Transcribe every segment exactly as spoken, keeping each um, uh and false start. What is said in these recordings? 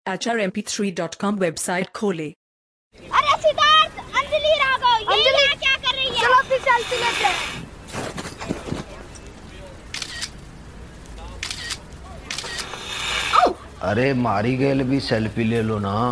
H R M P three dot com website खोले। अरे सिद्धार्थ, अंजलि राघव, ये अंजलि यहाँ क्या कर रही है? चलो फिर सेल्फी लेते हैं। अरे मारी गेल भी सेल्फी ले लो ना।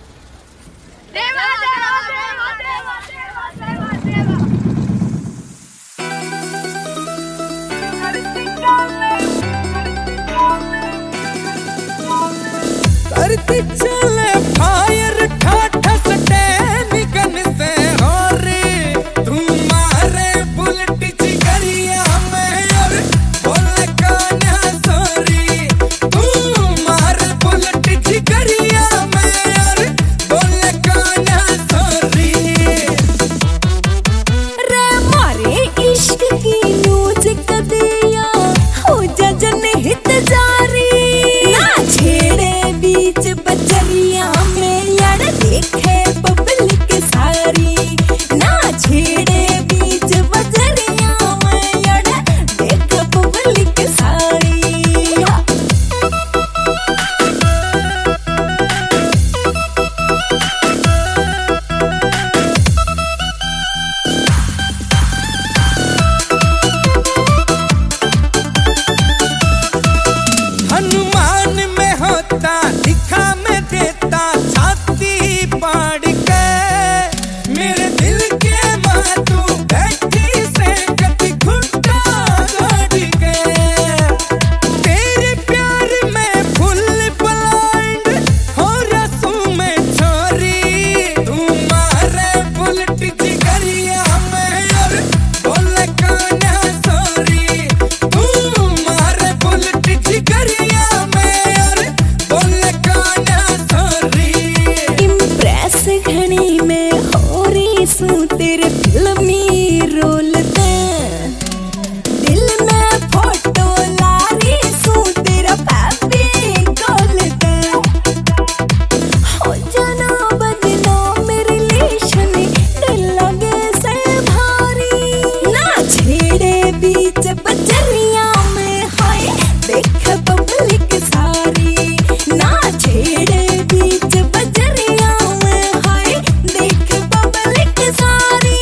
करती चले फायर ठाठा सटे निकन से हो रे तुम्हारे बुलेट जिगरिया में और बोले कान्हा सॉरी तुम्हारे बुलेट जिगरिया में और बोले कान्हा सॉरी रे मारे इश्क की न्यूज कदिया हो जा जनहित जारी ना छेड़े बीच बजरिया में यार देखे पब्लिक सारी ना छेड़े बीच बजरिया में यार देखे पब्लिक सारी। हनुमान में होता दिखा में देता छाती पाड़ के मेरे दिल के माँ तू बैठी से कति घुट्टा गाड़ के तेरे प्यार में फुल ब्लाइंड हो रसू में छोरी तुम्हारे बुलेट जिगरिया में और बोले कान्हा सॉरी तुम्हारे बुलेट जिगरिया में और बोले कान्हा सॉरी। इम्प्रेस घड़ी में हो रही सू तेरे फिल्मी रोल दे दिल में फोटो ला रही सू तेरा पैपी गोल दे हो जाना बदलो मेरे रिलेशन दिल लगे से भारी ना छेड़े बीच बजरिया में हाय देख पब्लिक सारी ना छेड़े बीच बजरिया में हाय देख पब्लिक सारी।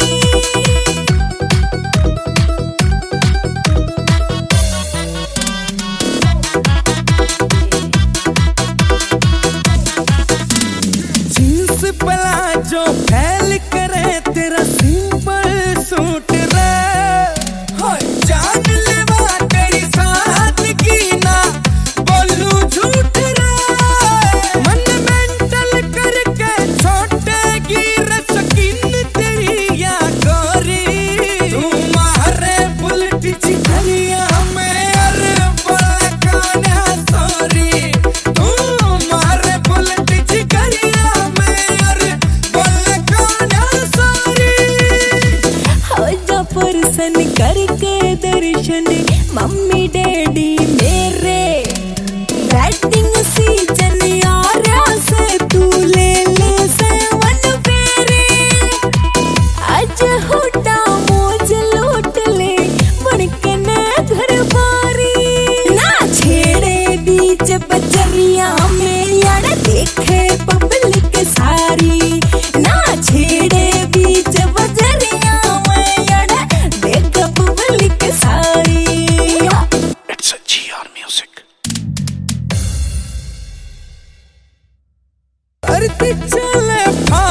जींस प्लाजो फैल करे तेरा सिंपल सूट रे हाय जान लेवा तेरी सादगी ना बोलू झूठ रे मन मेंटल करके छोटे गिर सकिन तेरी या गोरी तुम्हारे बुलेट जिगरिया में अरे बोले कान्हा सॉरी तुम्हारे बुलेट जिगरिया में अरे बोले कान्हा सॉरी। हो जा परसन करके दर्शन मम्मी डैडी मेरे वेडिंग सीजन यारा से तू ले ले सेवन फेरे आज होटा मौज लूट ले बनकने घर बारी ना छेड़े बीच बजरिया में यार देखे पब्लिक सारी ना छेड़े बीच बजरिया में यार देख पब्लिक सारी। It's a G R music. करती चले